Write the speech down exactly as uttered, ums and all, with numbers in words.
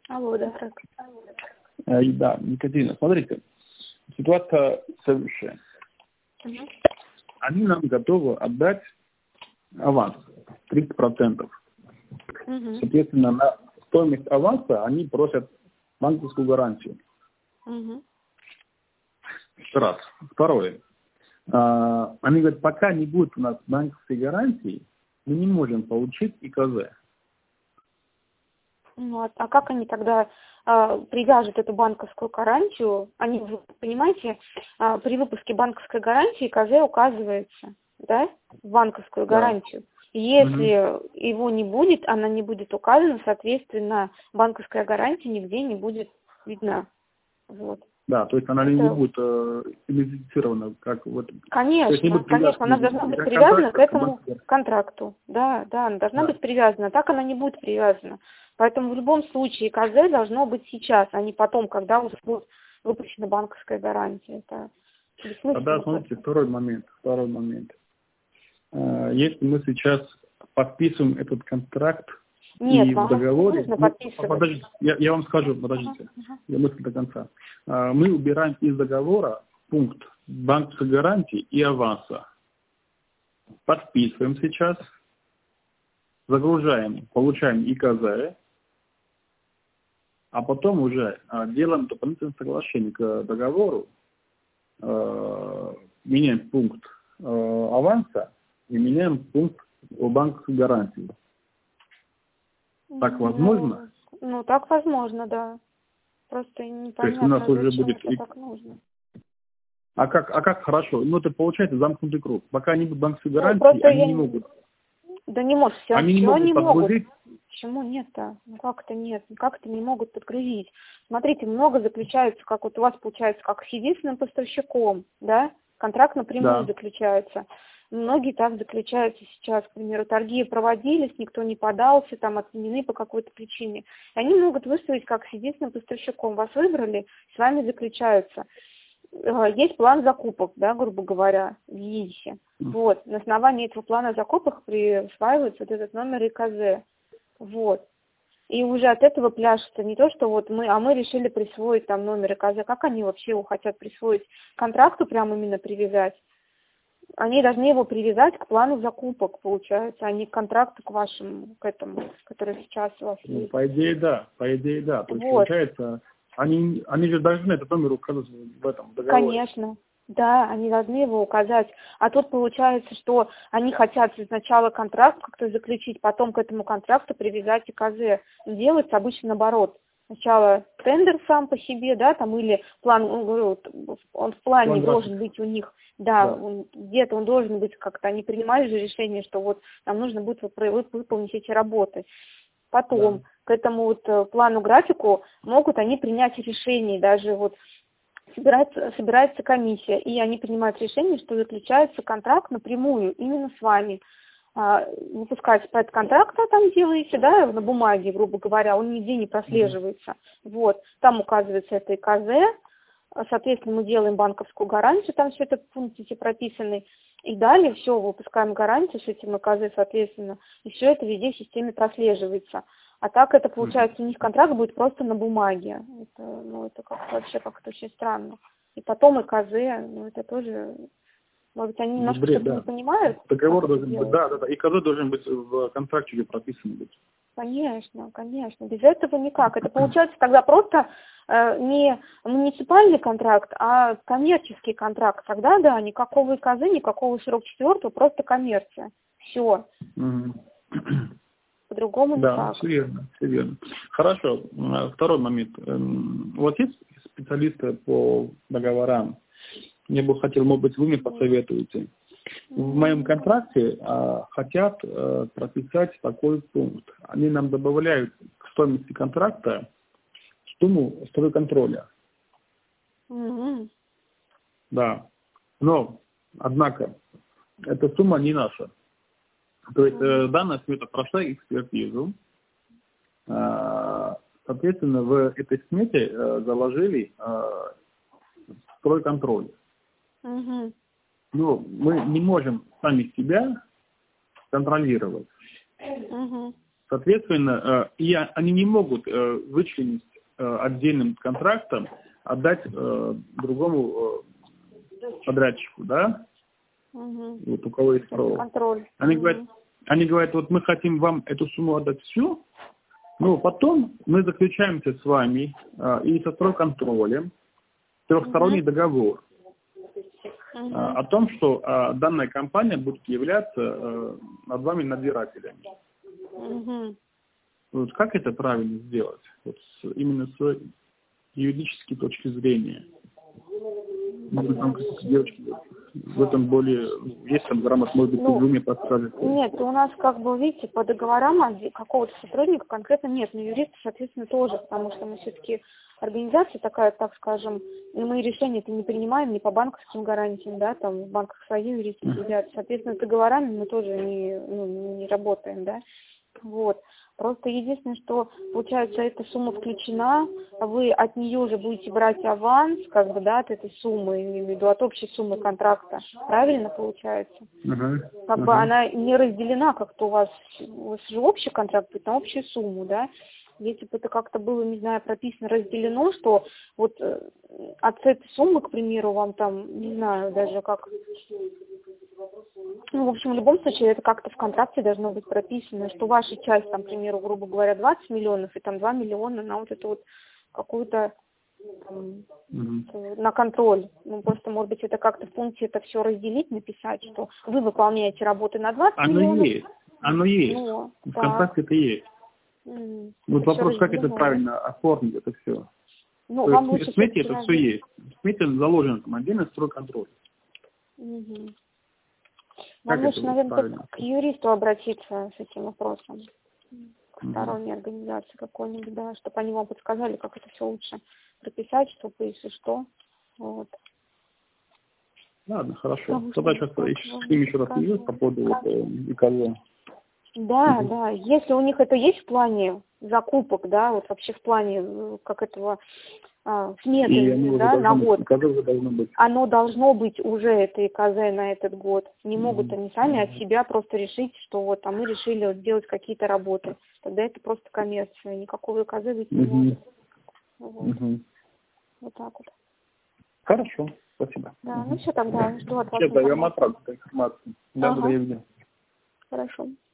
Алло, да, Рак. Э, Да, Екатерина, смотрите, ситуация следующая. Угу. Они нам готовы отдать аванс тридцать процентов. Угу. Соответственно, на стоимость аванса они просят банковскую гарантию. Угу. Раз. Второе. А, Они говорят, пока не будет у нас банковской гарантии, мы не можем получить ИКЗ. Ну, а, а как они тогда а, привяжут эту банковскую гарантию? Они, вы понимаете, а, при выпуске банковской гарантии ИКЗ указывается, да, в банковскую Да. гарантию. Если Угу. его не будет, она не будет указана, соответственно, банковская гарантия нигде не будет видна. Вот. Да, то есть она Это... не будет э, идентифицирована как вот. Конечно, конечно, она должна быть привязана к этому контракту. Да, да, она должна да. быть привязана. Так она не будет привязана. Поэтому в любом случае ИКЗ должно быть сейчас, а не потом, когда уже будет выпущена банковская гарантия. Это бессмысленно. Тогда смотрите, второй момент. Второй момент. Э, Если мы сейчас подписываем этот контракт, Нет, и в договоре... нужно Ну, подписывать. подождите, я, я вам скажу, подождите, Uh-huh, uh-huh. я мыслю до конца. А, Мы убираем из договора пункт банковской гарантии и аванса. Подписываем сейчас, загружаем, получаем ИКЗ, а потом уже а, делаем дополнительное соглашение к договору, а, меняем пункт а, аванса и меняем пункт о банковской гарантии. Так возможно? Ну, ну, так возможно, да. Просто непонятно, То есть у нас уже зачем будет... это так нужно. А как, а как хорошо? Ну, это получается замкнутый круг. Пока не будет банковской Ну, гарантии, просто они я... не могут. Да не может, все, Они не все могут они могут. подгрузить. Почему нет-то? Ну как это нет? Как это не могут подгрузить? Смотрите, много заключается, как вот у вас получается, как с единственным поставщиком, да? Контракт напрямую Да. заключается. Многие так заключаются сейчас, к примеру, торги проводились, никто не подался, там отменены по какой-то причине. И они могут выставить как с единственным поставщиком. Вас выбрали, с вами заключаются. Есть план закупок, да, грубо говоря, в ЕИСе. Вот. На основании этого плана закупок присваивается вот этот номер ИКЗ. Вот. И уже от этого пляшется не то, что вот мы, а мы решили присвоить там номер ИКЗ. Как они вообще его хотят присвоить? К контракту прямо именно привязать? Они должны его привязать к плану закупок, получается, а не к контракту, к вашему, к этому, который сейчас у вас Ну, есть. по идее, да. По идее, да. То есть, Вот. получается, они, они же должны этот номер указать в этом договоре. Конечно. Да, они должны его указать. А тут получается, что они хотят сначала контракт как-то заключить, потом к этому контракту привязать ИКЗ. Делается обычно наоборот. Сначала тендер сам по себе, да, там или план, он, говорю, он в плане План должен график. быть у них, да, Да. он, где-то он должен быть как-то, они принимают же решение, что вот нам нужно будет выполнить эти работы. Потом Да. к этому вот плану графику могут они принять решение, даже вот собирается, собирается комиссия, и они принимают решение, что заключается контракт напрямую именно с вами. Выпускается проект контракта, там делаете, да, на бумаге, грубо говоря, он нигде не прослеживается. Mm-hmm. Вот, там указывается это ИКЗ, соответственно, мы делаем банковскую гарантию, там все это пункты эти прописаны, и далее все, выпускаем гарантию с этим ИКЗ, соответственно, и все это везде в системе прослеживается. А так это, получается, у них контракт будет просто на бумаге. Это, ну, это как вообще как-то очень странно. И потом ИКЗ, ну, это тоже... Может быть, они немножко Бред, что-то да. не понимают? Договор должен быть, да, да, да. ИКЗ должен быть в контракте уже прописан быть. Конечно, конечно. Без этого никак. Это получается тогда просто э, не муниципальный контракт, а коммерческий контракт. Тогда, да, никакого ИКЗ, никакого сорок четвёртого, просто коммерция. Все. Угу. По-другому да, никак. все верно, все верно. Хорошо. Второй момент. У вас есть специалисты по договорам? Я бы хотел, может быть, вы мне посоветуете. В моем контракте а, хотят а, прописать такой пункт. Они нам добавляют к стоимости контракта сумму стройконтроля. Mm-hmm. Да. Но, однако, эта сумма не наша. То есть mm-hmm. данная смета прошла экспертизу. А, соответственно, в этой смете а, заложили а, стройконтроль. Mm-hmm. Но мы не можем сами себя контролировать. Угу. Соответственно, и они не могут вычленить отдельным контрактом, отдать другому подрядчику, да? Угу. Вот у кого есть право. Контроль. Они, угу. говорят, они говорят, вот мы хотим вам эту сумму отдать всю, но потом мы заключаемся с вами э, и со стройконтролем трехсторонний угу. договор угу. э, о том, что э, данная компания будет являться э, над вами надзирателями. Угу. Вот как это правильно сделать? Вот с, именно с юридической точки зрения. Может быть, там девочки в этом более, есть там грамот, может быть, ну, вы мне подскажете. Нет, у нас, как бы, видите, по договорам какого-то сотрудника конкретно нет, но юристы, соответственно, тоже, потому что мы все-таки организация такая, так скажем, мы решения-то не принимаем ни по банковским гарантиям, да, там в банках свои юристы сидят, соответственно, с договорами мы тоже не, ну, не работаем, да, вот. Просто единственное, что, получается, эта сумма включена, вы от нее уже будете брать аванс, как бы, да, от этой суммы, имею в виду, от общей суммы контракта. Правильно получается? Uh-huh. Как uh-huh. бы она не разделена, как-то у вас, у вас же общий контракт будет на общую сумму, да? Если бы это как-то было, не знаю, прописано, разделено, что вот э, от этой суммы, к примеру, вам там, не знаю, даже как... Ну, в общем, в любом случае, это как-то в контракте должно быть прописано, что ваша часть, там, к примеру, грубо говоря, двадцать миллионов, и там два миллиона на вот эту вот какую-то там, mm-hmm. на контроль. Ну, просто, может быть, это как-то в пункте это все разделить, написать, что вы выполняете работы на двадцать Оно миллионов. Есть. Оно есть. Ну, в да. контракте это есть. Mm-hmm. Вот это вопрос, как это правильно оформить, это все. Ну, То вам есть, лучше в смете это все есть. В смете заложено там отдельно стройконтроль. Mm-hmm. Как Вам лучше, наверное, правильно? к юристу обратиться с этим вопросом, к mm-hmm. сторонней организации какой-нибудь, да, чтобы они вам подсказали, как это все лучше прописать, чтобы, если что, вот. Ладно, хорошо. Потому Тогда что, сейчас с ними еще раз свяжусь по поводу вот, ИКЗ. Да, mm-hmm. да, если у них это есть в плане закупок, да, вот вообще в плане, как этого, а, сметы, да, на год, быть. Оно должно быть уже, это ИКЗ на этот год. Не mm-hmm. могут они сами mm-hmm. от себя просто решить, что вот, а мы решили вот сделать какие-то работы. Тогда это просто коммерция, никакого ИКЗ быть не mm-hmm. может. Вот. Mm-hmm. Вот так вот. Хорошо, спасибо. Да, mm-hmm. ну все тогда, жду от вас информацию. Сейчас даем информацию. Да, ага. да, я видел. Хорошо.